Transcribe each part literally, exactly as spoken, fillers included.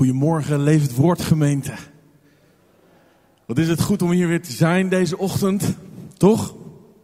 Goedemorgen, Levend Woord gemeente. Wat is het goed om hier weer te zijn deze ochtend, toch?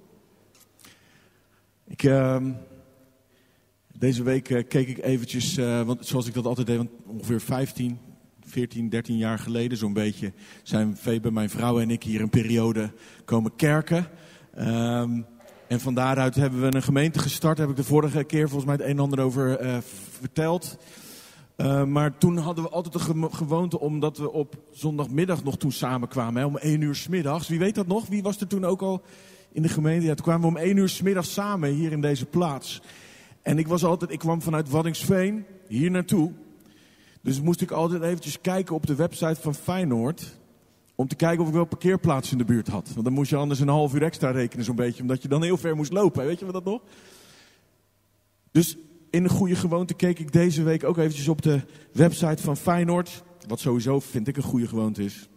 Ik, uh, deze week uh, keek ik eventjes, uh, want zoals ik dat altijd deed, want ongeveer vijftien, veertien, dertien jaar geleden zo'n beetje, zijn Febe, mijn vrouw en ik hier een periode komen kerken. Um, en van daaruit hebben we een gemeente gestart, daar heb ik de vorige keer volgens mij het een en ander over uh, verteld. Uh, maar toen hadden we altijd de ge- gewoonte, omdat we op zondagmiddag nog toen samenkwamen, hè, om één uur 's middags. Wie weet dat nog? Wie was er toen ook al in de gemeente? Ja, toen kwamen we om één uur 's middags samen hier in deze plaats. En ik was altijd, ik kwam vanuit Waddinxveen hier naartoe. Dus moest ik altijd eventjes kijken op de website van Feyenoord, om te kijken of ik wel parkeerplaats in de buurt had. Want dan moest je anders een half uur extra rekenen zo'n beetje, omdat je dan heel ver moest lopen. Weet je wat dat nog? Dus in de goede gewoonte keek ik deze week ook eventjes op de website van Feyenoord. Wat sowieso vind ik een goede gewoonte is.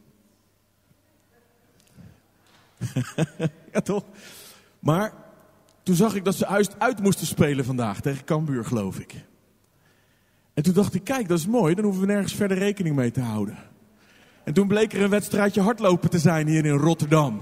Ja, toch? Maar toen zag ik dat ze uit, uit moesten spelen vandaag tegen Cambuur, geloof ik. En toen dacht ik, kijk, dat is mooi. Dan hoeven we nergens verder rekening mee te houden. En toen bleek er een wedstrijdje hardlopen te zijn hier in Rotterdam.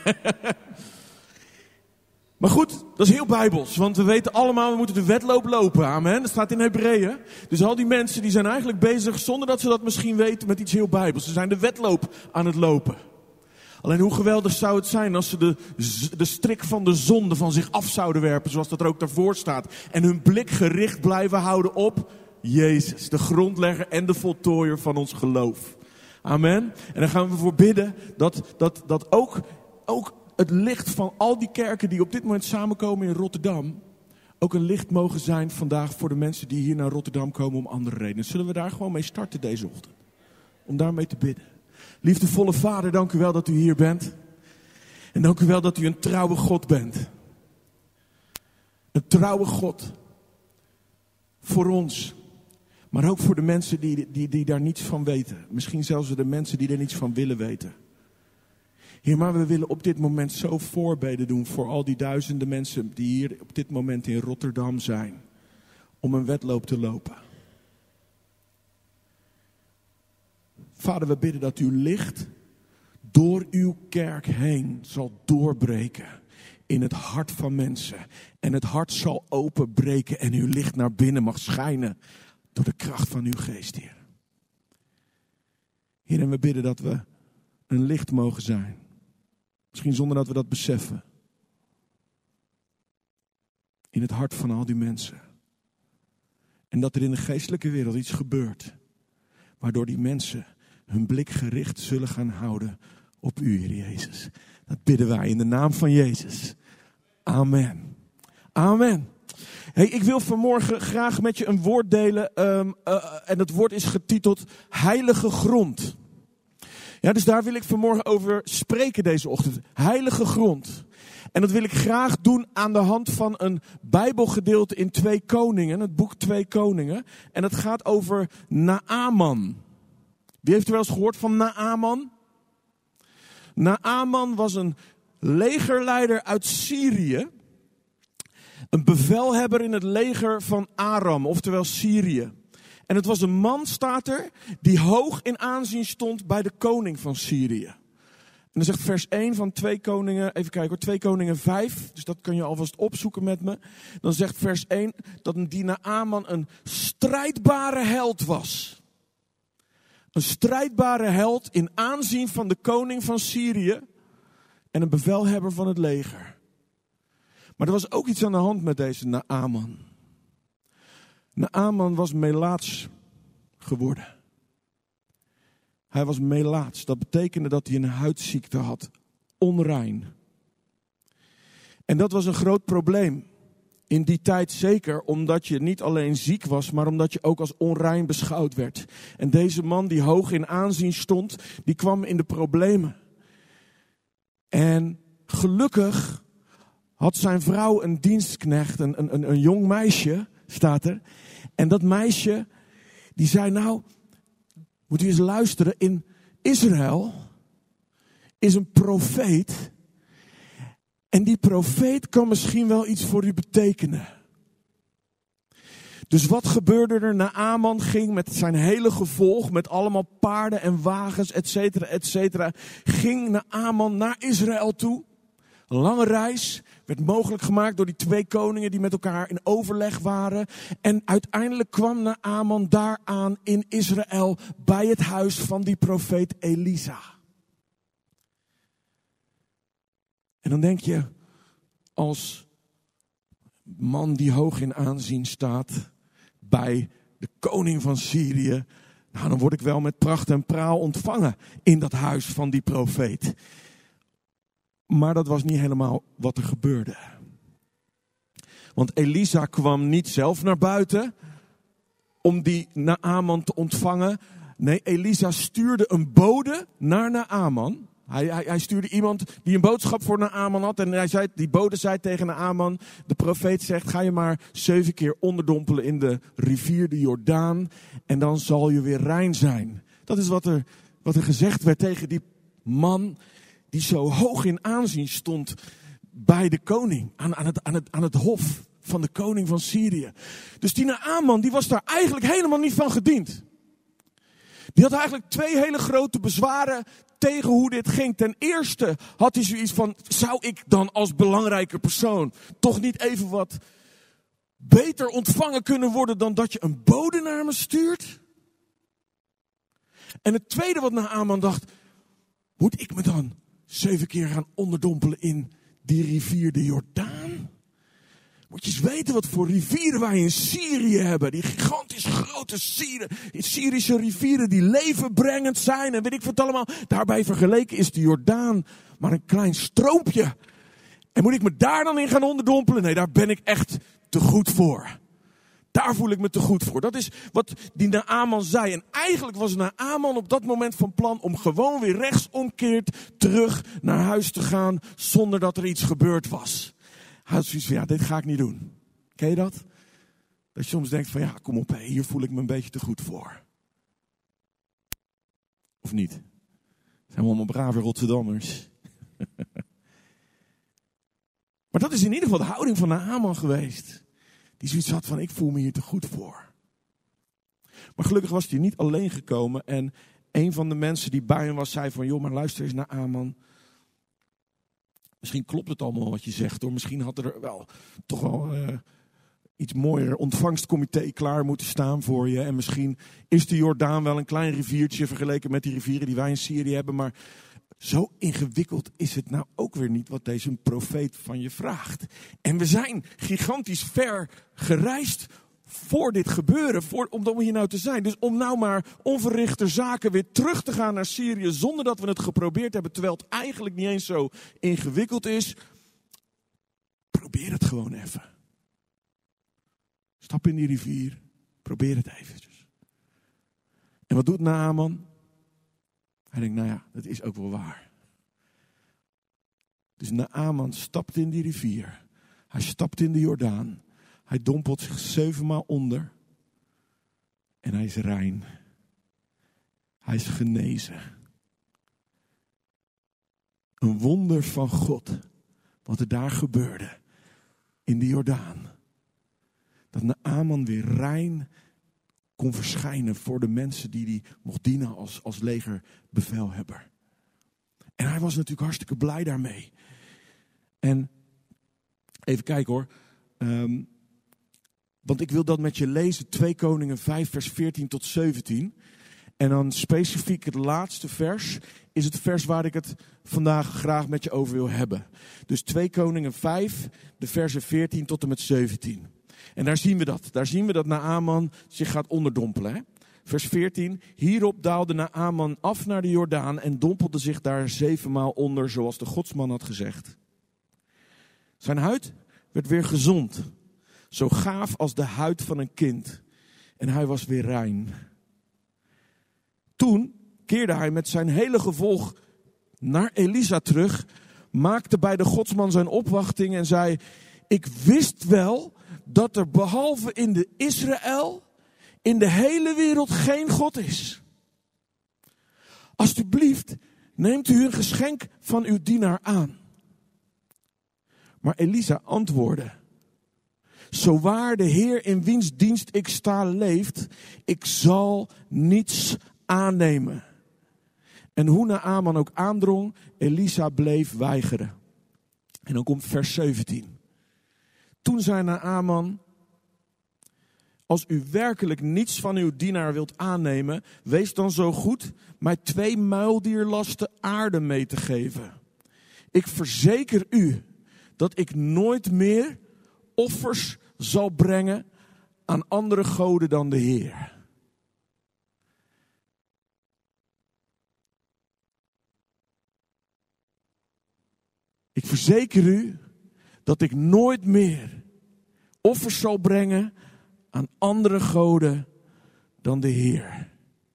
Maar goed, dat is heel bijbels, want we weten allemaal, we moeten de wedloop lopen, amen. Dat staat in Hebreeën. Dus al die mensen die zijn eigenlijk bezig, zonder dat ze dat misschien weten, met iets heel bijbels. Ze zijn de wedloop aan het lopen. Alleen hoe geweldig zou het zijn als ze de, de strik van de zonde van zich af zouden werpen, zoals dat er ook daarvoor staat. En hun blik gericht blijven houden op Jezus, de grondlegger en de voltooier van ons geloof. Amen. En dan gaan we voor bidden dat, dat, dat ook... ook het licht van al die kerken die op dit moment samenkomen in Rotterdam ook een licht mogen zijn vandaag voor de mensen die hier naar Rotterdam komen om andere redenen. Zullen we daar gewoon mee starten deze ochtend? Om daarmee te bidden. Liefdevolle Vader, dank u wel dat u hier bent. En dank u wel dat u een trouwe God bent. Een trouwe God. Voor ons. Maar ook voor de mensen die, die, die daar niets van weten. Misschien zelfs de mensen die er niets van willen weten. Heer, maar we willen op dit moment zo voorbeden doen voor al die duizenden mensen die hier op dit moment in Rotterdam zijn. Om een wedloop te lopen. Vader, we bidden dat uw licht door uw kerk heen zal doorbreken in het hart van mensen. En het hart zal openbreken en uw licht naar binnen mag schijnen door de kracht van uw geest, Heer. Heer, en we bidden dat we een licht mogen zijn. Misschien zonder dat we dat beseffen. In het hart van al die mensen. En dat er in de geestelijke wereld iets gebeurt. Waardoor die mensen hun blik gericht zullen gaan houden op u, Heer Jezus. Dat bidden wij in de naam van Jezus. Amen. Amen. Hey, ik wil vanmorgen graag met je een woord delen. Um, uh, en dat woord is getiteld Heilige Grond. Ja, dus daar wil ik vanmorgen over spreken deze ochtend. Heilige grond. En dat wil ik graag doen aan de hand van een Bijbelgedeelte in Twee Koningen. Het boek Twee Koningen. En het gaat over Naaman. Wie heeft er wel eens gehoord van Naaman? Naaman was een legerleider uit Syrië. Een bevelhebber in het leger van Aram, oftewel Syrië. En het was een man, staat er, die hoog in aanzien stond bij de koning van Syrië. En dan zegt vers één van Twee Koningen, even kijken hoor, Twee Koningen vijf, dus dat kan je alvast opzoeken met me. Dan zegt vers één dat die Naaman een strijdbare held was. Een strijdbare held in aanzien van de koning van Syrië en een bevelhebber van het leger. Maar er was ook iets aan de hand met deze Naaman. Naaman was melaats geworden. Hij was melaats. Dat betekende dat hij een huidziekte had. Onrein. En dat was een groot probleem. In die tijd zeker omdat je niet alleen ziek was, maar omdat je ook als onrein beschouwd werd. En deze man die hoog in aanzien stond, die kwam in de problemen. En gelukkig had zijn vrouw een dienstknecht, een, een, een jong meisje, staat er. En dat meisje, die zei, nou, moet u eens luisteren, in Israël is een profeet. En die profeet kan misschien wel iets voor u betekenen. Dus wat gebeurde er? Naaman ging met zijn hele gevolg, met allemaal paarden en wagens, et cetera, et cetera, ging Naaman naar Israël toe. Een lange reis werd mogelijk gemaakt door die twee koningen die met elkaar in overleg waren. En uiteindelijk kwam Naaman daaraan in Israël bij het huis van die profeet Elisa. En dan denk je, als man die hoog in aanzien staat bij de koning van Syrië, nou, dan word ik wel met pracht en praal ontvangen in dat huis van die profeet. Maar dat was niet helemaal wat er gebeurde. Want Elisa kwam niet zelf naar buiten om die Naaman te ontvangen. Nee, Elisa stuurde een bode naar Naaman. Hij, hij, hij stuurde iemand die een boodschap voor Naaman had. En hij zei, die bode zei tegen Naaman, de profeet zegt, ga je maar zeven keer onderdompelen in de rivier de Jordaan. En dan zal je weer rein zijn. Dat is wat er, wat er gezegd werd tegen die man die zo hoog in aanzien stond bij de koning. Aan, aan, het, aan, het, aan het hof van de koning van Syrië. Dus die Naaman, die was daar eigenlijk helemaal niet van gediend. Die had eigenlijk twee hele grote bezwaren tegen hoe dit ging. Ten eerste had hij zoiets van, zou ik dan als belangrijke persoon toch niet even wat beter ontvangen kunnen worden dan dat je een bode naar me stuurt? En het tweede wat Naaman dacht, moet ik me dan zeven keer gaan onderdompelen in die rivier de Jordaan? Moet je eens weten wat voor rivieren wij in Syrië hebben. Die gigantisch grote Syri- Syrische rivieren die levenbrengend zijn. En weet ik wat allemaal. Daarbij vergeleken is de Jordaan maar een klein stroompje. En moet ik me daar dan in gaan onderdompelen? Nee, daar ben ik echt te goed voor. Daar voel ik me te goed voor. Dat is wat die Naaman zei. En eigenlijk was Naaman op dat moment van plan om gewoon weer rechtsomkeerd terug naar huis te gaan zonder dat er iets gebeurd was. Hij had zoiets van, ja, dit ga ik niet doen. Ken je dat? Dat je soms denkt van, ja, kom op, hier voel ik me een beetje te goed voor. Of niet? Zijn we allemaal brave Rotterdammers. Maar dat is in ieder geval de houding van Naaman geweest. Die zoiets had van, ik voel me hier te goed voor. Maar gelukkig was hij niet alleen gekomen. En een van de mensen die bij hem was, zei van, joh, maar luister eens naar Naaman. Misschien klopt het allemaal wat je zegt, hoor. Misschien had er wel toch wel uh, iets mooier ontvangstcomité klaar moeten staan voor je. En misschien is de Jordaan wel een klein riviertje vergeleken met die rivieren die wij in Syrië hebben. Maar zo ingewikkeld is het nou ook weer niet wat deze profeet van je vraagt. En we zijn gigantisch ver gereisd voor dit gebeuren, voor, om hier nou te zijn. Dus om nou maar onverrichte zaken weer terug te gaan naar Syrië zonder dat we het geprobeerd hebben, terwijl het eigenlijk niet eens zo ingewikkeld is. Probeer het gewoon even. Stap in die rivier, probeer het eventjes. En wat doet Naaman? Hij denkt, nou ja, dat is ook wel waar. Dus Naaman stapt in die rivier. Hij stapt in de Jordaan. Hij dompelt zich zevenmaal onder. En hij is rein. Hij is genezen. Een wonder van God. Wat er daar gebeurde. In de Jordaan. Dat Naaman weer rein kon verschijnen voor de mensen die hij mocht dienen als, als legerbevelhebber. En hij was natuurlijk hartstikke blij daarmee. En even kijken hoor. Um, want ik wil dat met je lezen. twee Koningen vijf vers veertien tot zeventien. En dan specifiek het laatste vers is het vers waar ik het vandaag graag met je over wil hebben. Dus twee Koningen vijf, de versen veertien tot en met zeventien. En daar zien we dat. Daar zien we dat Naaman zich gaat onderdompelen. Hè? Vers veertien. Hierop daalde Naaman af naar de Jordaan en dompelde zich daar zevenmaal onder, zoals de godsman had gezegd. Zijn huid werd weer gezond, zo gaaf als de huid van een kind. En hij was weer rein. Toen keerde hij met zijn hele gevolg naar Elisa terug, maakte bij de godsman zijn opwachting en zei: ik wist wel dat er behalve in de Israël in de hele wereld geen God is. Alsjeblieft, neemt u een geschenk van uw dienaar aan. Maar Elisa antwoordde: Zo waar de Heer in wiens dienst ik sta leeft, ik zal niets aannemen. En hoe Naaman ook aandrong, Elisa bleef weigeren. En dan komt vers zeventien. Toen zei Naaman: als u werkelijk niets van uw dienaar wilt aannemen, wees dan zo goed mij twee muildierlasten aarde mee te geven. Ik verzeker u dat ik nooit meer offers zal brengen aan andere goden dan de Heer. Ik verzeker u dat ik nooit meer offers zal brengen aan andere goden dan de Heer.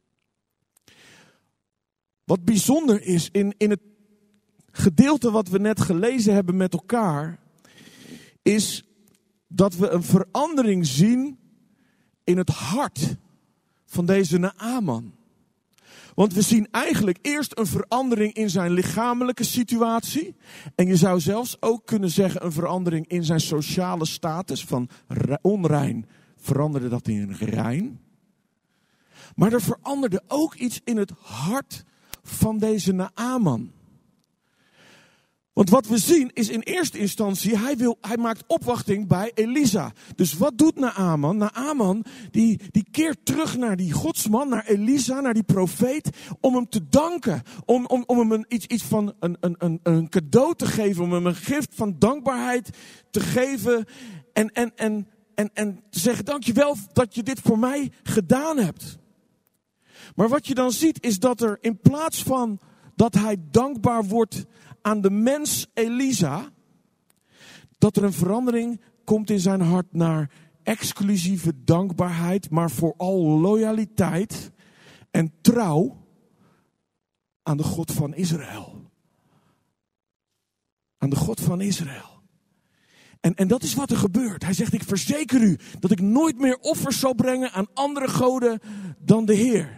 Wat bijzonder is in, in het gedeelte wat we net gelezen hebben met elkaar, is dat we een verandering zien in het hart van deze Naaman. Want we zien eigenlijk eerst een verandering in zijn lichamelijke situatie. En je zou zelfs ook kunnen zeggen een verandering in zijn sociale status. Van onrein veranderde dat in rein. Maar er veranderde ook iets in het hart van deze Naaman. Want wat we zien is in eerste instantie, hij, wil, hij maakt opwachting bij Elisa. Dus wat doet Naaman? Naaman die, die keert terug naar die godsman, naar Elisa, naar die profeet, om hem te danken. Om, om, om hem een, iets, iets van een, een, een, een cadeau te geven, om hem een gift van dankbaarheid te geven. En, en, en, en, en te zeggen, dankjewel dat je dit voor mij gedaan hebt. Maar wat je dan ziet is dat er in plaats van dat hij dankbaar wordt aan de mens Elisa, dat er een verandering komt in zijn hart naar exclusieve dankbaarheid, maar vooral loyaliteit en trouw aan de God van Israël. Aan de God van Israël. En, en dat is wat er gebeurt. Hij zegt, ik verzeker u dat ik nooit meer offers zal brengen aan andere goden dan de Heer.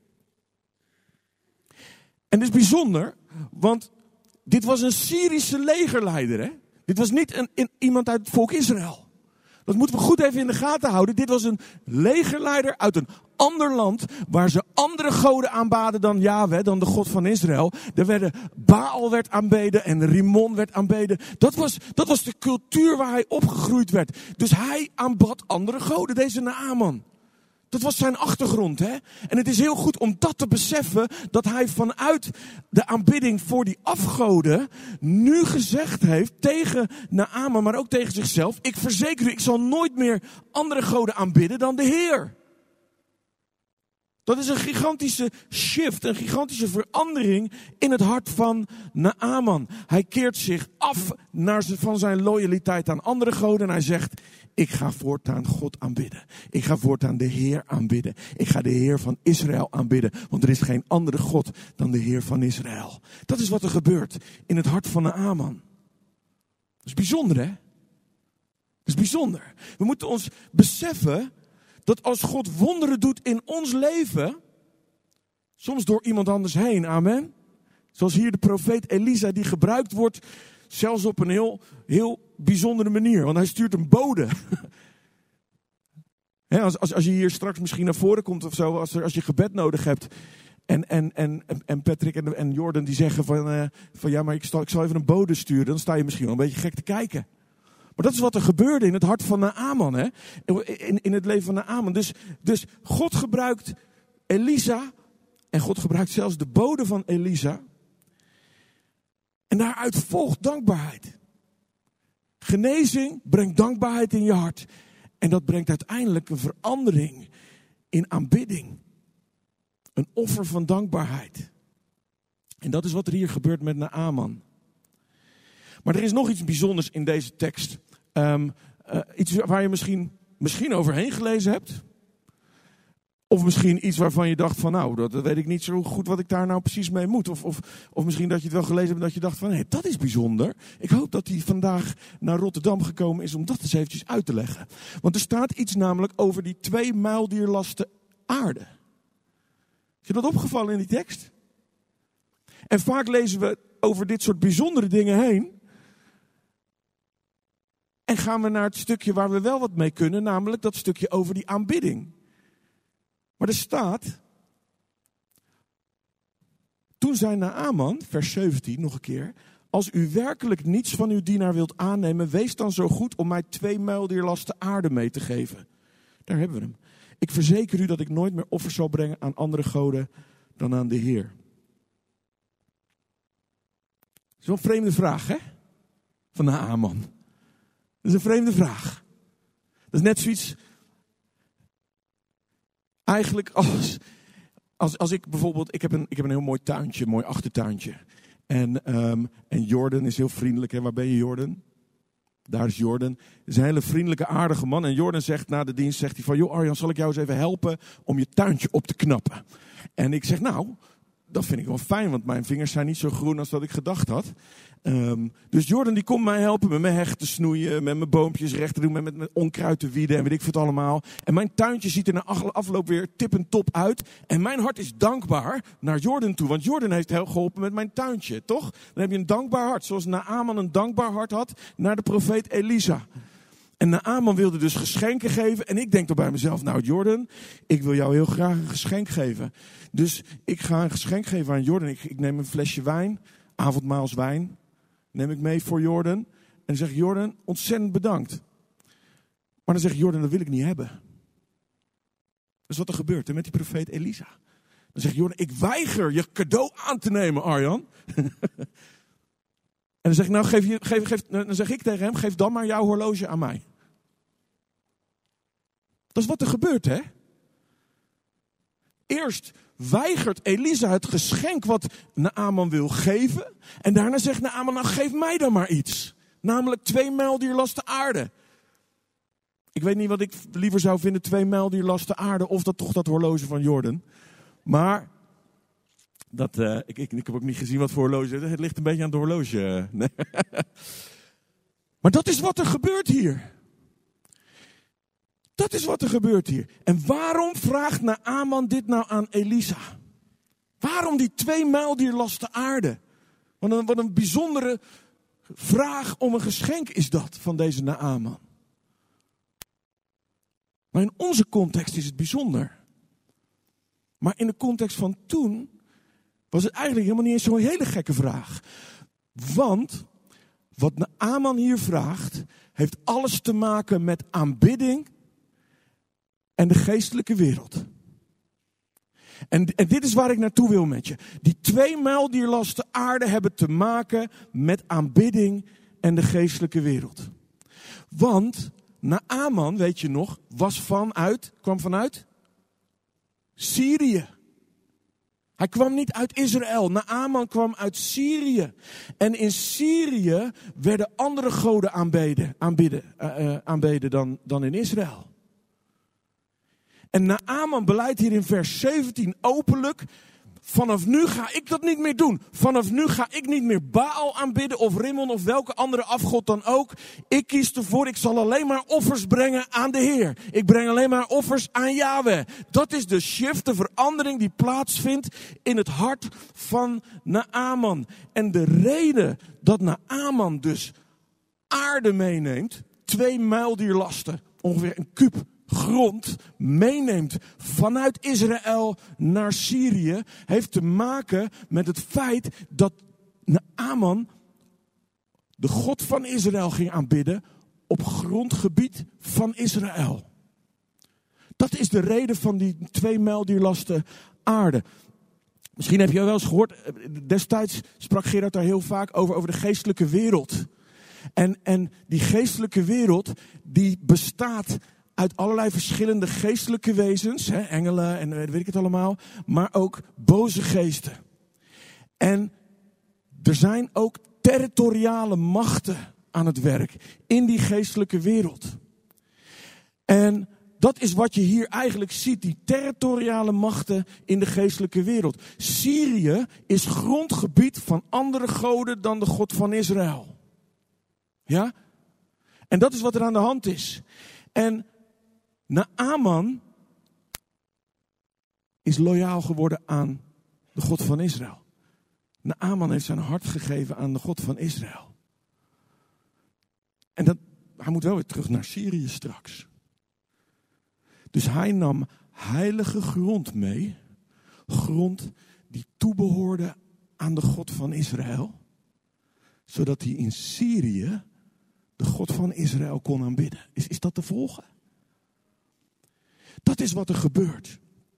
En dat is bijzonder, want dit was een Syrische legerleider. Hè? Dit was niet een, een, iemand uit het volk Israël. Dat moeten we goed even in de gaten houden. Dit was een legerleider uit een ander land, waar ze andere goden aanbaden dan Yahweh, dan de God van Israël. Er werden Baal werd aanbeden en Rimon werd aanbeden. Dat was, dat was de cultuur waar hij opgegroeid werd. Dus hij aanbad andere goden, deze Naaman. Dat was zijn achtergrond, hè? En het is heel goed om dat te beseffen, dat hij vanuit de aanbidding voor die afgoden nu gezegd heeft tegen Naaman, maar ook tegen zichzelf: ik verzeker u, ik zal nooit meer andere goden aanbidden dan de Heer. Dat is een gigantische shift, een gigantische verandering in het hart van Naaman. Hij keert zich af naar z- van zijn loyaliteit aan andere goden en hij zegt: ik ga voortaan God aanbidden. Ik ga voortaan de Heer aanbidden. Ik ga de Heer van Israël aanbidden. Want er is geen andere God dan de Heer van Israël. Dat is wat er gebeurt in het hart van Naaman. Dat is bijzonder, hè? Dat is bijzonder. We moeten ons beseffen dat als God wonderen doet in ons leven, soms door iemand anders heen, amen. Zoals hier de profeet Elisa, die gebruikt wordt, zelfs op een heel, heel bijzondere manier. Want hij stuurt een bode. He, als, als, als je hier straks misschien naar voren komt of zo, als, er, als je gebed nodig hebt. En, en, en, en Patrick en, en Jordan die zeggen van, uh, van ja, maar ik zal, ik zal even een bode sturen. Dan sta je misschien wel een beetje gek te kijken. Maar dat is wat er gebeurde in het hart van Naaman, hè? In, in het leven van Naaman. Dus, dus God gebruikt Elisa en God gebruikt zelfs de bode van Elisa. En daaruit volgt dankbaarheid. Genezing brengt dankbaarheid in je hart. En dat brengt uiteindelijk een verandering in aanbidding. Een offer van dankbaarheid. En dat is wat er hier gebeurt met Naaman. Maar er is nog iets bijzonders in deze tekst. Um, uh, iets waar je misschien, misschien overheen gelezen hebt. Of misschien iets waarvan je dacht van nou, dat, dat weet ik niet zo goed wat ik daar nou precies mee moet. Of, of, of misschien dat je het wel gelezen hebt en dat je dacht van hé, dat is bijzonder. Ik hoop dat hij vandaag naar Rotterdam gekomen is om dat eens eventjes uit te leggen. Want er staat iets namelijk over die twee muildierlasten aarde. Is je dat opgevallen in die tekst? En vaak lezen we over dit soort bijzondere dingen heen. En gaan we naar het stukje waar we wel wat mee kunnen, namelijk dat stukje over die aanbidding. Maar er staat, toen zei Naaman, vers zeventien nog een keer, als u werkelijk niets van uw dienaar wilt aannemen, wees dan zo goed om mij twee muildierlasten aarde mee te geven. Daar hebben we hem. Ik verzeker u dat ik nooit meer offers zal brengen aan andere goden dan aan de Heer. Dat is wel een vreemde vraag, hè? Van Naaman. Dat is een vreemde vraag. Dat is net zoiets. Eigenlijk als, als, als ik bijvoorbeeld, ik heb, een, ik heb een heel mooi tuintje, een mooi achtertuintje. En, um, en Jordan is heel vriendelijk. Hè? Waar ben je, Jordan? Daar is Jordan. Het is een hele vriendelijke, aardige man. En Jordan zegt na de dienst, zegt hij van, joh Arjan, zal ik jou eens even helpen om je tuintje op te knappen? En ik zeg, nou, dat vind ik wel fijn, want mijn vingers zijn niet zo groen als dat ik gedacht had. Um, dus Jordan die komt mij helpen met mijn hecht te snoeien, met mijn boompjes recht te doen, met, met, met onkruid te wieden en weet ik veel het allemaal. En mijn tuintje ziet er na afloop weer tip en top uit. En mijn hart is dankbaar naar Jordan toe, want Jordan heeft heel geholpen met mijn tuintje, toch? Dan heb je een dankbaar hart, zoals Naaman een dankbaar hart had naar de profeet Elisa. En Naaman wilde dus geschenken geven. En ik denk toch bij mezelf, nou Jordan, ik wil jou heel graag een geschenk geven. Dus ik ga een geschenk geven aan Jordan. Ik, ik neem een flesje wijn, avondmaalswijn, neem ik mee voor Jordan. En dan zeg ik, Jordan, ontzettend bedankt. Maar dan zegt Jordan, dat wil ik niet hebben. Dat is wat er gebeurt hè, met die profeet Elisa. Dan zegt Jordan, ik weiger je cadeau aan te nemen, Arjan. En dan zeg ik, nou, geef je, geef, geef, dan zeg ik tegen hem, geef dan maar jouw horloge aan mij. Dat is wat er gebeurt, hè? Eerst weigert Elisa het geschenk wat Naaman wil geven. En daarna zegt Naaman, nou geef mij dan maar iets. Namelijk twee muildierlasten aarde. Ik weet niet wat ik liever zou vinden, twee muildierlasten aarde of dat toch dat horloge van Jordan. Maar dat, uh, ik, ik, ik heb ook niet gezien wat voor horloge. Het ligt een beetje aan het horloge. Nee. Maar dat is wat er gebeurt hier. Dat is wat er gebeurt hier. En waarom vraagt Naaman dit nou aan Elisa? Waarom die twee muildierlasten aarde? Wat een, wat een bijzondere vraag om een geschenk is dat van deze Naaman. Maar in onze context is het bijzonder. Maar in de context van toen was het eigenlijk helemaal niet eens zo'n hele gekke vraag. Want wat Naaman hier vraagt, heeft alles te maken met aanbidding en de geestelijke wereld. En, en dit is waar ik naartoe wil met je. Die twee muildierlasten aarde hebben te maken met aanbidding en de geestelijke wereld. Want Naaman, weet je nog, was vanuit, kwam vanuit Syrië. Hij kwam niet uit Israël. Naaman kwam uit Syrië. En in Syrië werden andere goden aanbeden, aanbidden, uh, uh, aanbeden dan, dan in Israël. En Naaman beleidt hier in vers zeventien openlijk, vanaf nu ga ik dat niet meer doen. Vanaf nu ga ik niet meer Baal aanbidden of Rimmon of welke andere afgod dan ook. Ik kies ervoor, ik zal alleen maar offers brengen aan de Heer. Ik breng alleen maar offers aan Yahweh. Dat is de shift, de verandering die plaatsvindt in het hart van Naaman. En de reden dat Naaman dus aarde meeneemt, twee muildierlasten, ongeveer een kuub grond meeneemt vanuit Israël naar Syrië, heeft te maken met het feit dat Naaman de God van Israël ging aanbidden op grondgebied van Israël. Dat is de reden van die twee muildierlasten aarde. Misschien heb je wel eens gehoord, destijds sprak Gerard daar heel vaak over, over de geestelijke wereld. En, en die geestelijke wereld, die bestaat uit allerlei verschillende geestelijke wezens, hè, engelen en weet ik het allemaal, maar ook boze geesten. En er zijn ook territoriale machten aan het werk in die geestelijke wereld. En dat is wat je hier eigenlijk ziet, die territoriale machten in de geestelijke wereld. Syrië is grondgebied van andere goden dan de God van Israël. Ja? En dat is wat er aan de hand is. En Naaman is loyaal geworden aan de God van Israël. Naaman heeft zijn hart gegeven aan de God van Israël. En dat, hij moet wel weer terug naar Syrië straks. Dus hij nam heilige grond mee. Grond die toebehoorde aan de God van Israël. Zodat hij in Syrië de God van Israël kon aanbidden. Is, is dat te volgen? Dat is wat er gebeurt.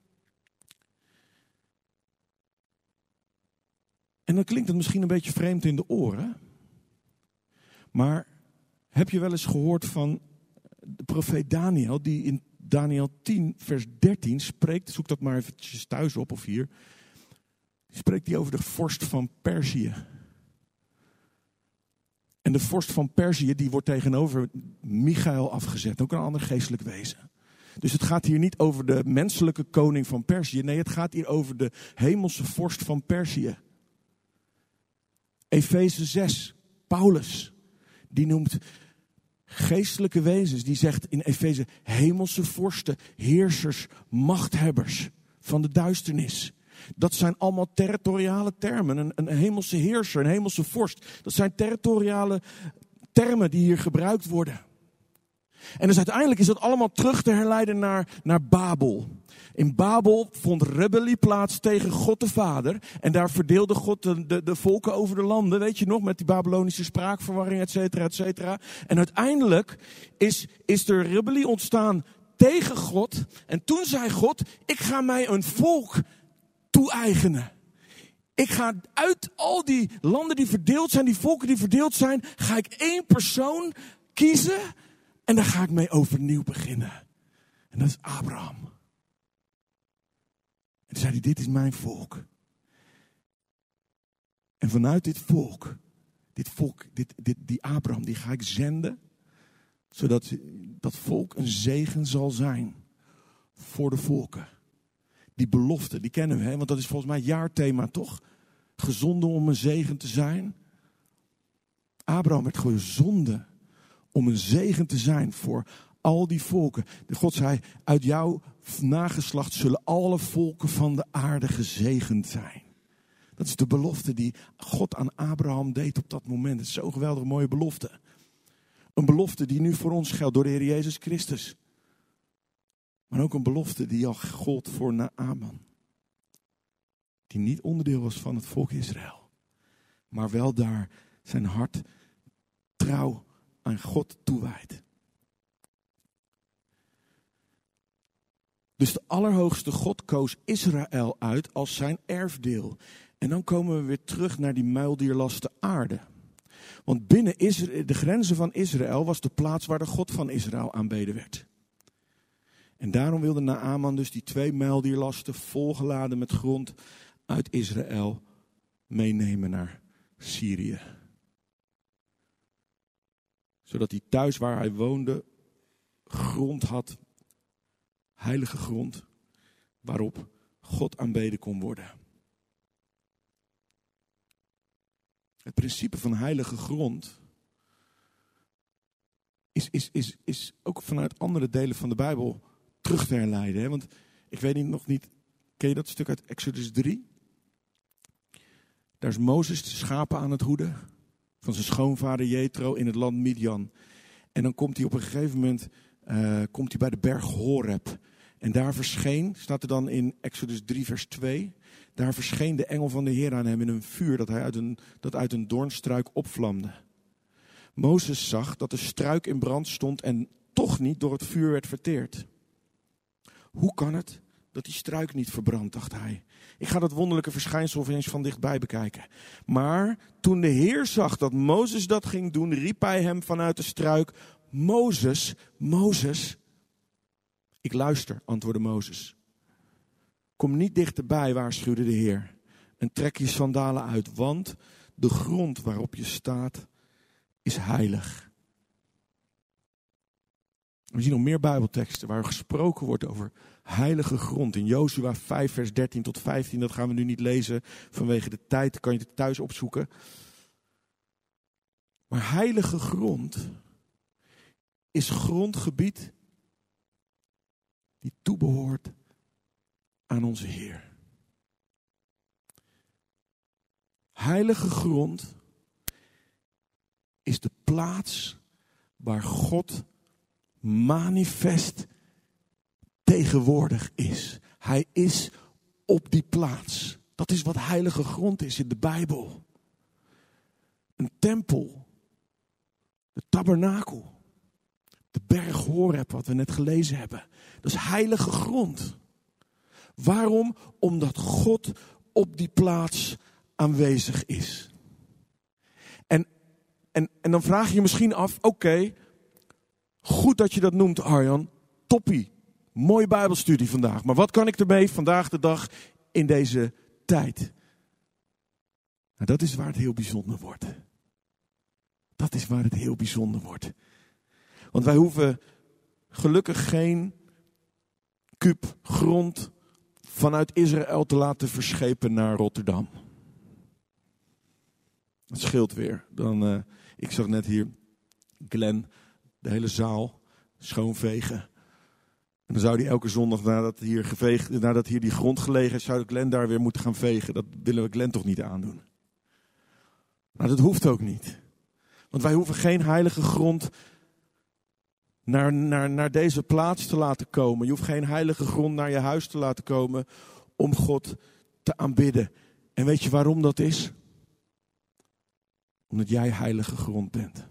En dan klinkt het misschien een beetje vreemd in de oren. Maar heb je wel eens gehoord van de profeet Daniel, die in Daniel tien vers dertien spreekt, zoek dat maar eventjes thuis op of hier. Spreekt hij over de vorst van Perzië. En de vorst van Perzië die wordt tegenover Michael afgezet, ook een ander geestelijk wezen. Dus het gaat hier niet over de menselijke koning van Perzië, nee, het gaat hier over de hemelse vorst van Perzië. Efeze zes, Paulus, die noemt geestelijke wezens, die zegt in Efeze hemelse vorsten, heersers, machthebbers van de duisternis. Dat zijn allemaal territoriale termen. Een, een hemelse heerser, een hemelse vorst. Dat zijn territoriale termen die hier gebruikt worden. En dus uiteindelijk is dat allemaal terug te herleiden naar, naar Babel. In Babel vond rebellie plaats tegen God de Vader. En daar verdeelde God de, de, de volken over de landen. Weet je nog, met die Babylonische spraakverwarring, et cetera, et cetera. En uiteindelijk is, is er rebellie ontstaan tegen God. En toen zei God, ik ga mij een volk toe-eigenen. Ik ga uit al die landen die verdeeld zijn, die volken die verdeeld zijn, ga ik één persoon kiezen en daar ga ik mee overnieuw beginnen. En dat is Abraham. En toen zei hij, dit is mijn volk. En vanuit dit volk, dit volk, dit, dit, die Abraham, die ga ik zenden, zodat dat volk een zegen zal zijn voor de volken. Die belofte, die kennen we, hè? Want dat is volgens mij het jaarthema, toch? Gezonden om een zegen te zijn. Abraham werd gezonden om een zegen te zijn voor al die volken. De God zei, uit jouw nageslacht zullen alle volken van de aarde gezegend zijn. Dat is de belofte die God aan Abraham deed op dat moment. Het is zo'n geweldig mooie belofte. Een belofte die nu voor ons geldt door de Heer Jezus Christus. Maar ook een belofte die al gold voor Naaman. Die niet onderdeel was van het volk Israël. Maar wel daar zijn hart trouw aan God toewijdt. Dus de Allerhoogste God koos Israël uit als zijn erfdeel. En dan komen we weer terug naar die muildierlaste aarde. Want binnen Israël, de grenzen van Israël was de plaats waar de God van Israël aanbeden werd. En daarom wilde Naaman dus die twee muildierlasten volgeladen met grond uit Israël meenemen naar Syrië. Zodat hij thuis waar hij woonde grond had, heilige grond, waarop God aanbeden kon worden. Het principe van heilige grond is, is, is, is ook vanuit andere delen van de Bijbel terug te herleiden. Hè? Want ik weet niet, nog niet, ken je dat stuk uit Exodus drie? Daar is Mozes de schapen aan het hoeden van zijn schoonvader Jethro in het land Midian. En dan komt hij op een gegeven moment uh, komt hij bij de berg Horeb. En daar verscheen, staat er dan in Exodus drie vers twee... daar verscheen de engel van de Heer aan hem in een vuur dat, hij uit een, dat uit een doornstruik opvlamde. Mozes zag dat de struik in brand stond en toch niet door het vuur werd verteerd. Hoe kan het dat die struik niet verbrandt, dacht hij. Ik ga dat wonderlijke verschijnsel eens van dichtbij bekijken. Maar toen de Heer zag dat Mozes dat ging doen, riep hij hem vanuit de struik: Mozes, Mozes. Ik luister, antwoordde Mozes. Kom niet dichterbij, waarschuwde de Heer. En trek je sandalen uit, want de grond waarop je staat is heilig. We zien nog meer Bijbelteksten waar gesproken wordt over heilige grond. In Jozua vijf vers dertien tot vijftien, dat gaan we nu niet lezen vanwege de tijd, kan je het thuis opzoeken. Maar heilige grond is grondgebied die toebehoort aan onze Heer. Heilige grond is de plaats waar God manifest tegenwoordig is. Hij is op die plaats. Dat is wat heilige grond is in de Bijbel. Een tempel. De tabernakel. De berg Horeb, wat we net gelezen hebben. Dat is heilige grond. Waarom? Omdat God op die plaats aanwezig is. En, en, en dan vraag je je misschien af, oké, okay, goed dat je dat noemt, Arjan. Toppie. Mooie Bijbelstudie vandaag. Maar wat kan ik ermee vandaag de dag in deze tijd? Nou, dat is waar het heel bijzonder wordt. Dat is waar het heel bijzonder wordt. Want wij hoeven gelukkig geen kuub grond vanuit Israël te laten verschepen naar Rotterdam. Dat scheelt weer. Dan, uh, ik zag net hier Glenn de hele zaal schoonvegen. En dan zou hij elke zondag nadat hier, geveegd, nadat hier die grond gelegen is, zou Glenn daar weer moeten gaan vegen. Dat willen we Glenn toch niet aandoen. Maar dat hoeft ook niet. Want wij hoeven geen heilige grond naar, naar, naar deze plaats te laten komen. Je hoeft geen heilige grond naar je huis te laten komen om God te aanbidden. En weet je waarom dat is? Omdat jij heilige grond bent.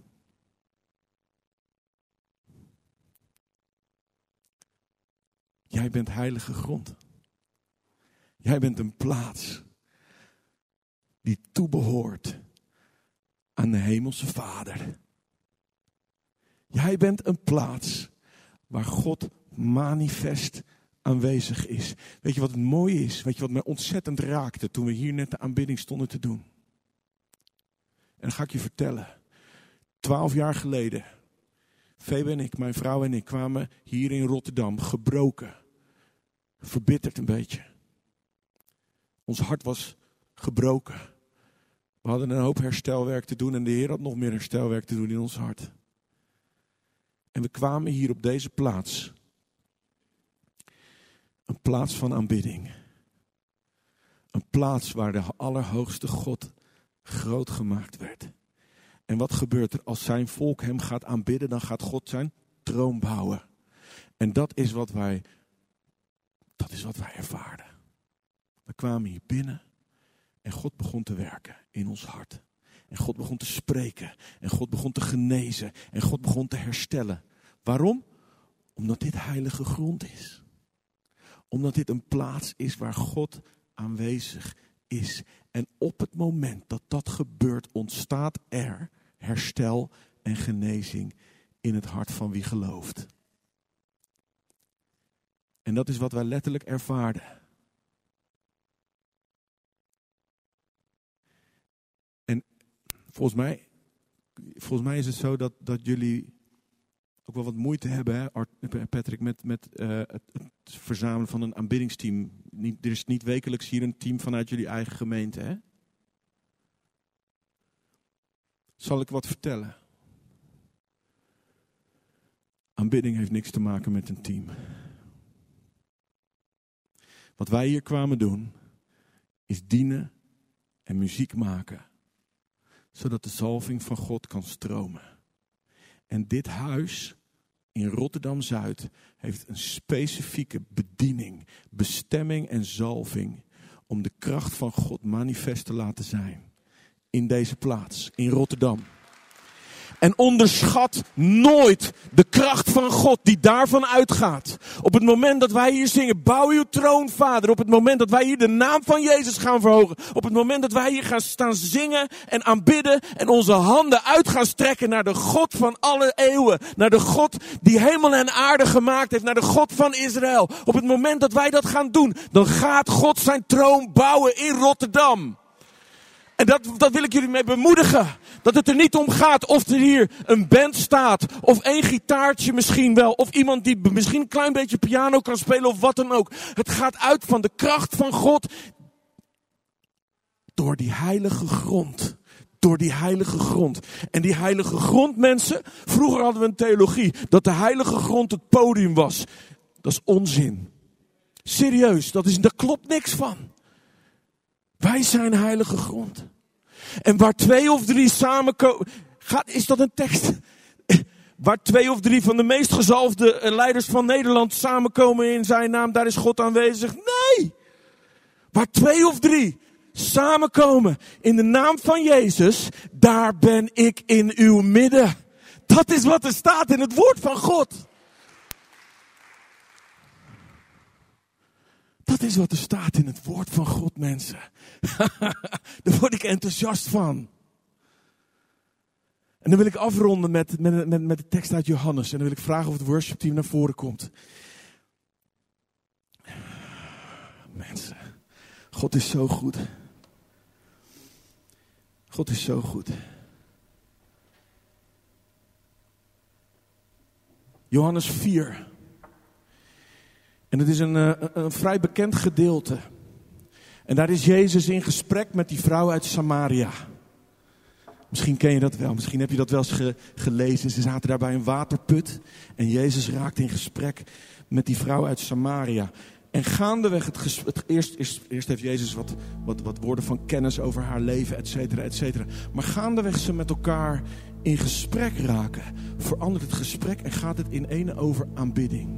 Jij bent heilige grond. Jij bent een plaats die toebehoort aan de Hemelse Vader. Jij bent een plaats waar God manifest aanwezig is. Weet je wat het mooie is? Weet je wat mij ontzettend raakte toen we hier net de aanbidding stonden te doen? En dan ga ik je vertellen. Twaalf jaar geleden, Febe en ik, mijn vrouw en ik, kwamen hier in Rotterdam gebroken. Verbitterd een beetje. Ons hart was gebroken. We hadden een hoop herstelwerk te doen en de Heer had nog meer herstelwerk te doen in ons hart. En we kwamen hier op deze plaats. Een plaats van aanbidding. Een plaats waar de Allerhoogste God groot gemaakt werd. En wat gebeurt er? Als zijn volk hem gaat aanbidden, dan gaat God zijn troon bouwen. En dat is wat wij, dat is wat wij ervaarden. We kwamen hier binnen en God begon te werken in ons hart. En God begon te spreken. En God begon te genezen. En God begon te herstellen. Waarom? Omdat dit heilige grond is. Omdat dit een plaats is waar God aanwezig is. En op het moment dat dat gebeurt, ontstaat er herstel en genezing in het hart van wie gelooft. En dat is wat wij letterlijk ervaarden. En volgens mij, volgens mij is het zo dat, dat jullie ook wel wat moeite hebben, hè, Art, Patrick, met, met uh, het, het verzamelen van een aanbiddingsteam. Niet, er is niet wekelijks hier een team vanuit jullie eigen gemeente, hè? Zal ik wat vertellen? Aanbidding heeft niks te maken met een team. Wat wij hier kwamen doen, is dienen en muziek maken. Zodat de zalving van God kan stromen. En dit huis in Rotterdam-Zuid heeft een specifieke bediening, bestemming en zalving om de kracht van God manifest te laten zijn. In deze plaats, in Rotterdam. En onderschat nooit de kracht van God die daarvan uitgaat. Op het moment dat wij hier zingen, bouw uw troon, Vader. Op het moment dat wij hier de naam van Jezus gaan verhogen. Op het moment dat wij hier gaan staan zingen en aanbidden. En onze handen uit gaan strekken naar de God van alle eeuwen. Naar de God die hemel en aarde gemaakt heeft. Naar de God van Israël. Op het moment dat wij dat gaan doen, dan gaat God zijn troon bouwen in Rotterdam. En dat, dat wil ik jullie mee bemoedigen. Dat het er niet om gaat of er hier een band staat. Of één gitaartje misschien wel. Of iemand die misschien een klein beetje piano kan spelen of wat dan ook. Het gaat uit van de kracht van God. Door die heilige grond. Door die heilige grond. En die heilige grond, mensen. Vroeger hadden we een theologie. Dat de heilige grond het podium was. Dat is onzin. Serieus, dat is, daar klopt niks van. Wij zijn heilige grond. En waar twee of drie samenkomen, gaat, is dat een tekst? Waar twee of drie van de meest gezalfde leiders van Nederland samenkomen in zijn naam, daar is God aanwezig. Nee! Waar twee of drie samenkomen in de naam van Jezus, daar ben ik in uw midden. Dat is wat er staat in het woord van God. Dat is wat er staat in het woord van God, mensen. Daar word ik enthousiast van. En dan wil ik afronden met, met, met, met de tekst uit Johannes. En dan wil ik vragen of het worshipteam naar voren komt. Mensen, God is zo goed. God is zo goed. Johannes vier. En het is een, een, een vrij bekend gedeelte. En daar is Jezus in gesprek met die vrouw uit Samaria. Misschien ken je dat wel. Misschien heb je dat wel eens ge, gelezen. Ze zaten daar bij een waterput. En Jezus raakte in gesprek met die vrouw uit Samaria. En gaandeweg het gesprek. Eerst, eerst, eerst heeft Jezus wat, wat, wat woorden van kennis over haar leven, et cetera, et cetera. Maar gaandeweg ze met elkaar in gesprek raken, verandert het gesprek en gaat het in ene over aanbidding.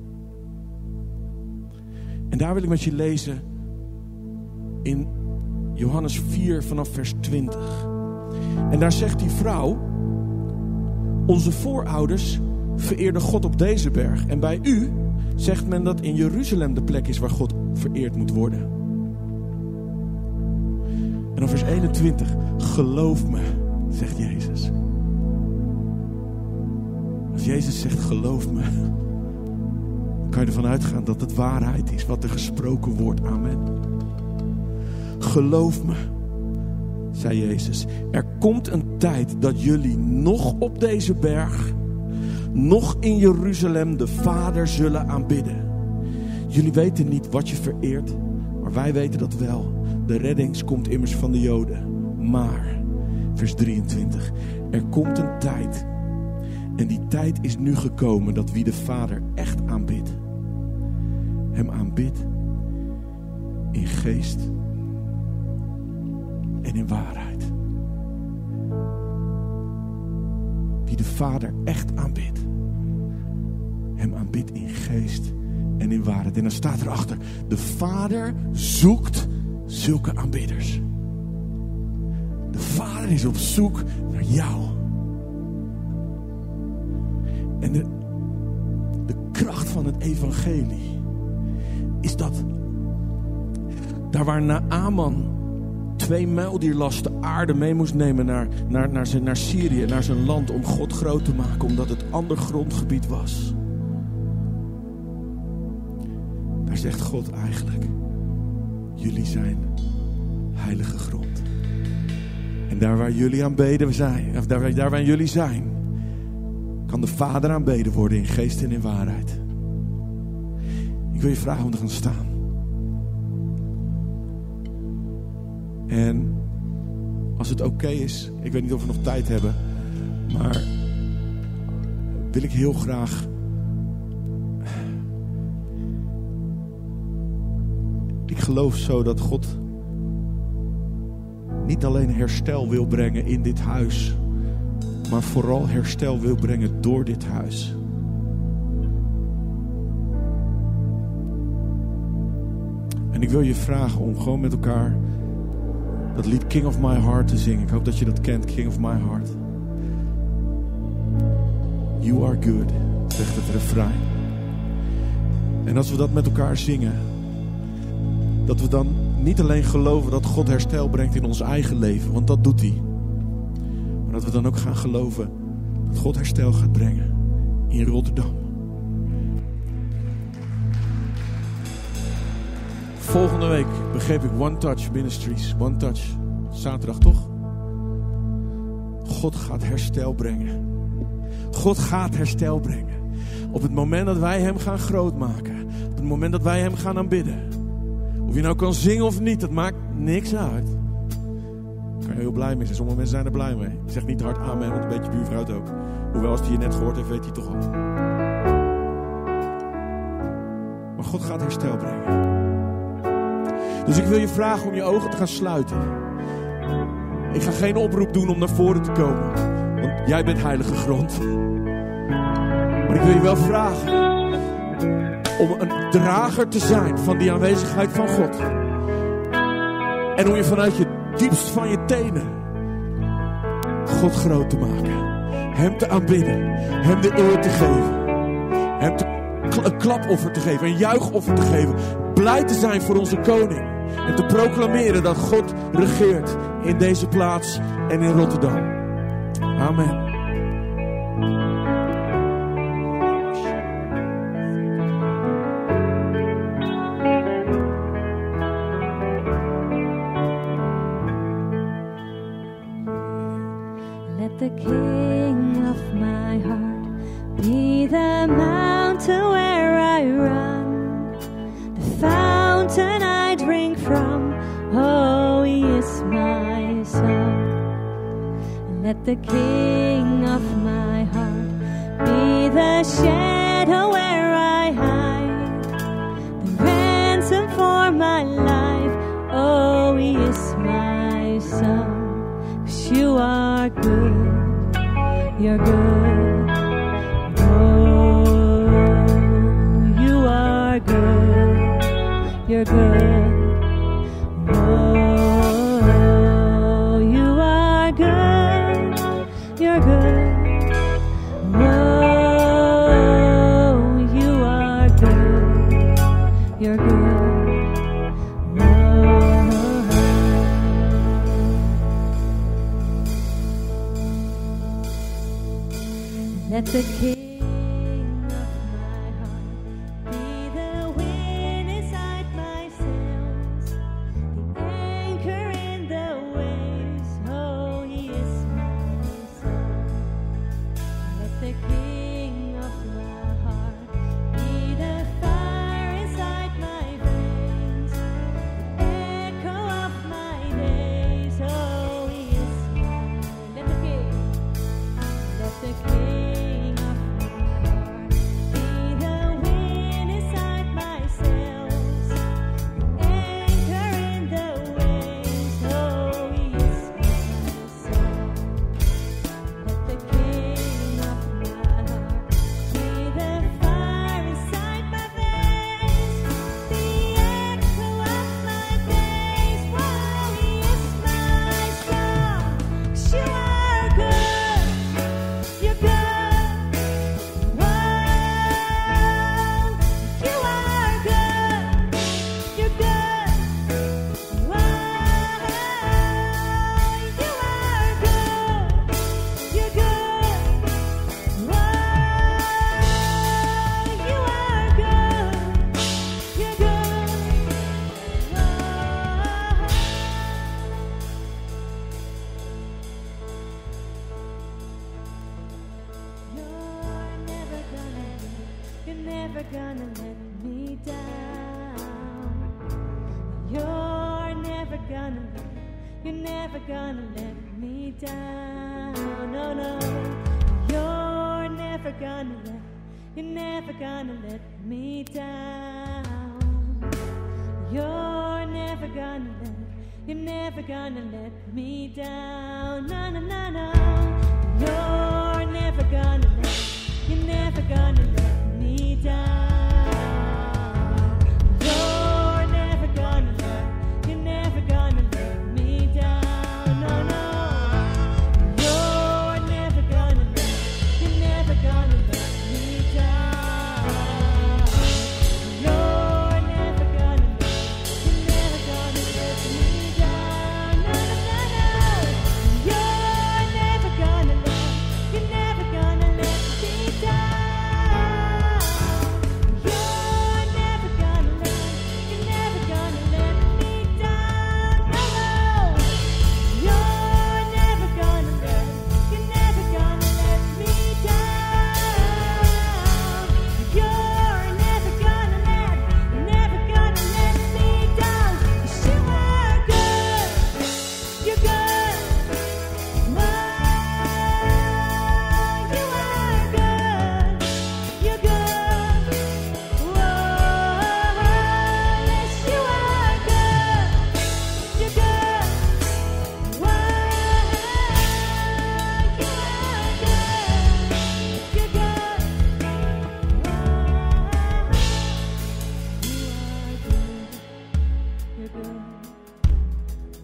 En daar wil ik met je lezen in Johannes vier vanaf vers twintig. En daar zegt die vrouw: onze voorouders vereerden God op deze berg. En bij u zegt men dat in Jeruzalem de plek is waar God vereerd moet worden. En dan vers eenentwintig. Geloof me, zegt Jezus. Als Jezus zegt geloof me, dan kan je ervan uitgaan dat het waarheid is wat er gesproken wordt. Amen. Geloof me, zei Jezus. Er komt een tijd dat jullie nog op deze berg, nog in Jeruzalem de Vader zullen aanbidden. Jullie weten niet wat je vereert, maar wij weten dat wel. De redding komt immers van de Joden. Maar, vers drieëntwintig, er komt een tijd, en die tijd is nu gekomen, dat wie de Vader echt aanbidt, hem aanbidt in geest en in waarheid. Wie de Vader echt aanbidt, hem aanbidt in geest en in waarheid. En dan staat erachter: de Vader zoekt zulke aanbidders. De Vader is op zoek naar jou. En de, de kracht van het evangelie is dat daar waar Naaman twee muildierlasten aarde mee moest nemen naar, naar, naar, zijn, naar Syrië, naar zijn land, om God groot te maken, omdat het ander grondgebied was. Daar zegt God eigenlijk: jullie zijn heilige grond. En daar waar jullie aanbeden zijn, of daar, daar waar jullie zijn, kan de Vader aanbeden worden in geest en in waarheid. Ik wil je vragen om te gaan staan. En als het oké is, ik weet niet of we nog tijd hebben, maar wil ik heel graag ik geloof zo dat God niet alleen herstel wil brengen in dit huis, maar vooral herstel wil brengen door dit huis. En ik wil je vragen om gewoon met elkaar dat lied King of My Heart te zingen. Ik hoop dat je dat kent, King of My Heart. You are good, zegt het refrein. En als we dat met elkaar zingen, dat we dan niet alleen geloven dat God herstel brengt in ons eigen leven, want dat doet hij. Maar dat we dan ook gaan geloven dat God herstel gaat brengen in Rotterdam. Volgende week begreep ik One Touch Ministries. One Touch. Zaterdag toch? God gaat herstel brengen. God gaat herstel brengen. Op het moment dat wij hem gaan grootmaken. Op het moment dat wij hem gaan aanbidden. Of je nou kan zingen of niet, dat maakt niks uit. Daar kan je heel blij mee zijn. Sommige mensen zijn er blij mee. Ik zeg niet hard amen, want een beetje buurvrouw het ook. Hoewel als die je net gehoord heeft, weet hij toch al. Maar God gaat herstel brengen. Dus ik wil je vragen om je ogen te gaan sluiten. Ik ga geen oproep doen om naar voren te komen. Want jij bent heilige grond. Maar ik wil je wel vragen om een drager te zijn van die aanwezigheid van God. En om je vanuit je diepst van je tenen God groot te maken. Hem te aanbidden. Hem de eer te geven. Hem te, een klapoffer te geven. Een juichoffer te geven. Blij te zijn voor onze koning. En te proclameren dat God regeert in deze plaats en in Rotterdam. Amen. Let the King of my heart be the mountain where I run, the fountain I drink from. Oh, he is my song. Let the King of my heart be the shadow where I hide, the ransom for my life. Oh, he is my song. 'Cause you are good, you're good. Oh, you are good, you're good. Oh, you are good, you're good. Oh, you are good, you're good. Oh, let the King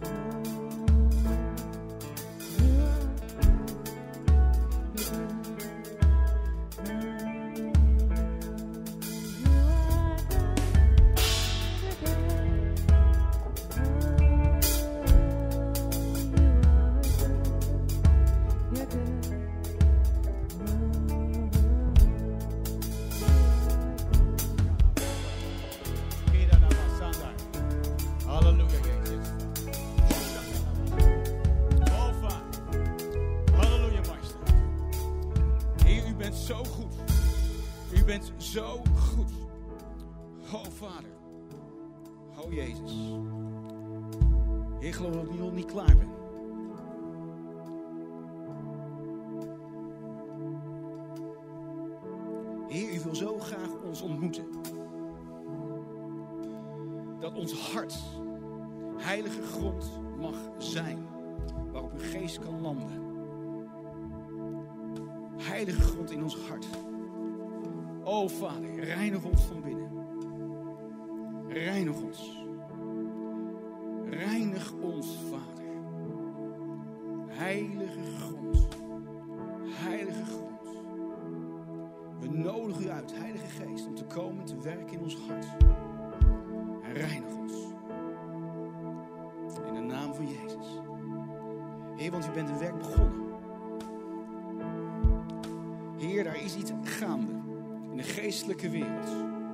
Zo goed. Oh, Vader. Oh, Jezus. Heer, ik geloof dat ik nog niet klaar ben. Heer, u wil zo graag ons ontmoeten. Dat ons hart heilige grond mag zijn. Waarop uw geest kan landen. Heilige grond in ons hart. O Vader, reinig ons van binnen. Reinig ons. Reinig ons, Vader. Heilige grond. Heilige grond. We nodigen u uit, Heilige Geest, om te komen en te werken in ons hart. En reinig ons. In de naam van Jezus. Heer, want u bent een werk begonnen. Heer, daar is iets gaande. In de geestelijke wereld.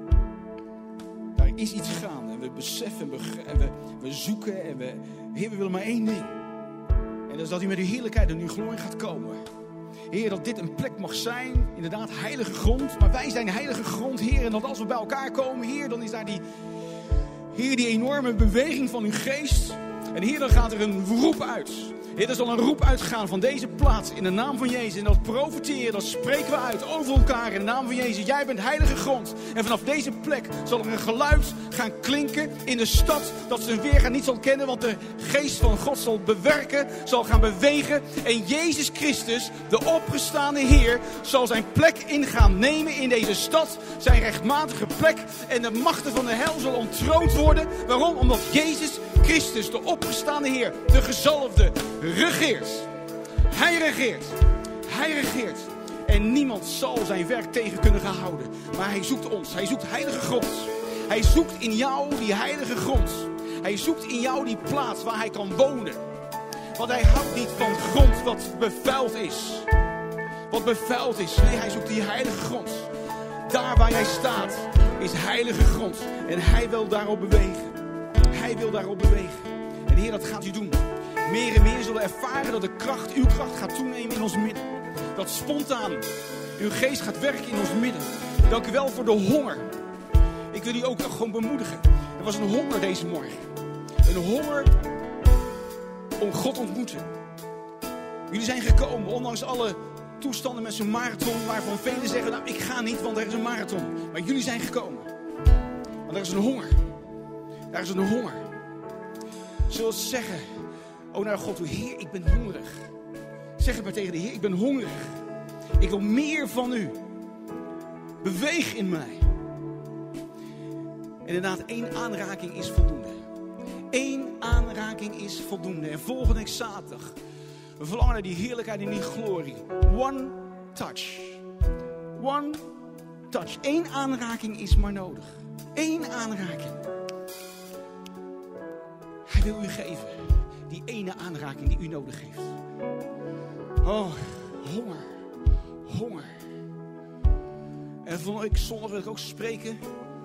Daar is iets gaande. En we beseffen en we, en we, we zoeken. En we, Heer, we willen maar één ding. En dat is dat u met uw heerlijkheid en uw glorie gaat komen. Heer, dat dit een plek mag zijn. Inderdaad, heilige grond. Maar wij zijn heilige grond, Heer. En dat als we bij elkaar komen, Heer, dan is daar die, Heer, die enorme beweging van uw geest. En Heer, dan gaat er een roep uit. Heer, er zal een roep uitgaan van deze plaats in de naam van Jezus. En dat profeteren, dat spreken we uit over elkaar in de naam van Jezus. Jij bent heilige grond. En vanaf deze plek zal er een geluid gaan klinken in de stad. Dat ze een weerga niet zal kennen, want de geest van God zal bewerken, zal gaan bewegen. En Jezus Christus, de opgestaande Heer, zal zijn plek in gaan nemen in deze stad. Zijn rechtmatige plek. En de machten van de hel zullen ontroond worden. Waarom? Omdat Jezus Christus, de opgestaande Heer, de gezalfde, regeert. Hij regeert. Hij regeert. En niemand zal zijn werk tegen kunnen gaan houden. Maar hij zoekt ons. Hij zoekt heilige grond. Hij zoekt in jou die heilige grond. Hij zoekt in jou die plaats waar hij kan wonen. Want hij houdt niet van grond wat bevuild is. Wat bevuild is. Nee, hij zoekt die heilige grond. Daar waar jij staat is heilige grond. En hij wil daarop bewegen. Hij wil daarop bewegen. En Heer, dat gaat u doen. Meer en meer zullen ervaren dat de kracht, uw kracht gaat toenemen in ons midden. Dat spontaan uw geest gaat werken in ons midden. Dank u wel voor de honger. Ik wil u ook gewoon bemoedigen. Er was een honger deze morgen. Een honger om God te ontmoeten. Jullie zijn gekomen, ondanks alle toestanden met zo'n marathon, waarvan velen zeggen, nou ik ga niet, want er is een marathon. Maar jullie zijn gekomen. Want er is een honger. Daar is een honger. Zullen we zeggen, oh naar God toe, Heer, ik ben hongerig. Zeg het maar tegen de Heer, ik ben hongerig. Ik wil meer van u. Beweeg in mij. Inderdaad, één aanraking is voldoende. Eén aanraking is voldoende. En volgende week zaterdag, we verlangen naar die heerlijkheid en die glorie. One touch. One touch. Eén aanraking is maar nodig. Eén aanraking. Hij wil u geven. Die ene aanraking die u nodig heeft. Oh, honger. Honger. En van ik zondag wil ik ook spreken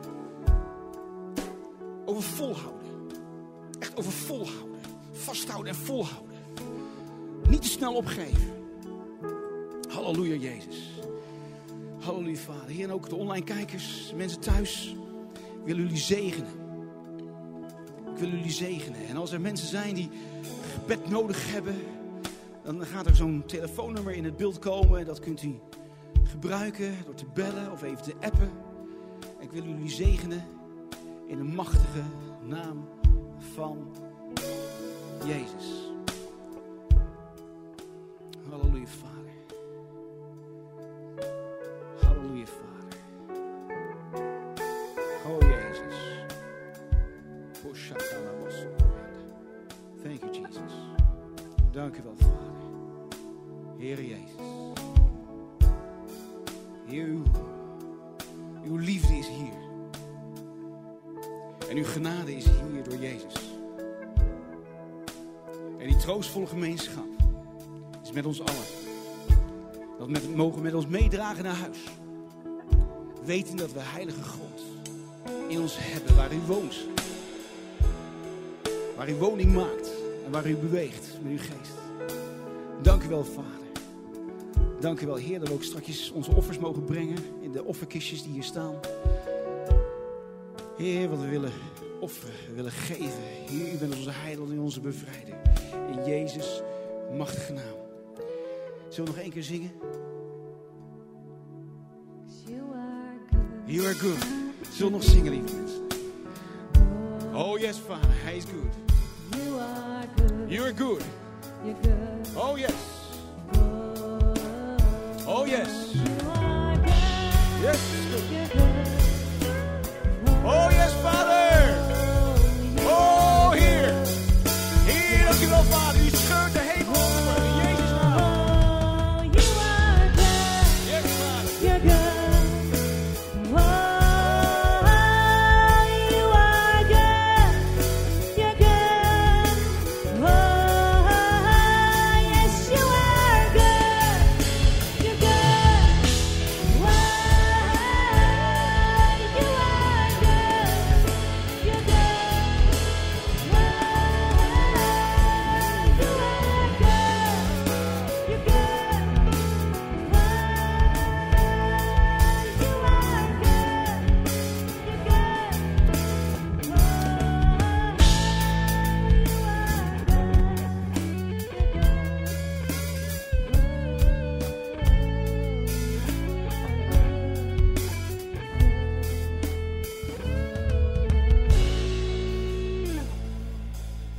over volhouden. Echt over volhouden. Vasthouden en volhouden. Niet te snel opgeven. Halleluja, Jezus. Halleluja, Vader. Hier en ook de online kijkers, mensen thuis. Ik wil jullie zegenen. Ik wil jullie zegenen. En als er mensen zijn die gebed nodig hebben, dan gaat er zo'n telefoonnummer in het beeld komen. Dat kunt u gebruiken door te bellen of even te appen. En ik wil jullie zegenen in de machtige naam van Jezus. Halleluja, Vader. Halleluja, Vader. Oh, Jezus. Thank you, Jesus. Dank u wel, Vader. Heer Jezus. Heer, uw, uw liefde is hier. En uw genade is hier door Jezus. En die troostvolle gemeenschap is met ons allen. Dat we met, mogen met ons meedragen naar huis. Weten dat we heilige God in ons hebben, waar u woont. Waar u woning maakt en waar u beweegt met uw geest. Dank u wel, Vader. Dank u wel, Heer, dat we ook straks onze offers mogen brengen in de offerkistjes die hier staan. Heer, wat we willen offeren, we willen geven. Heer, u bent onze heil en onze bevrijder. In Jezus' machtige naam. Zullen we nog één keer zingen? You are good. You are good. Zullen we nog zingen, lieve mensen? Oh yes, Vader, Hij is good. You are good. You are good. You're good. Oh yes. Oh, Oh yes. you are good. Yes, it's good. You're good.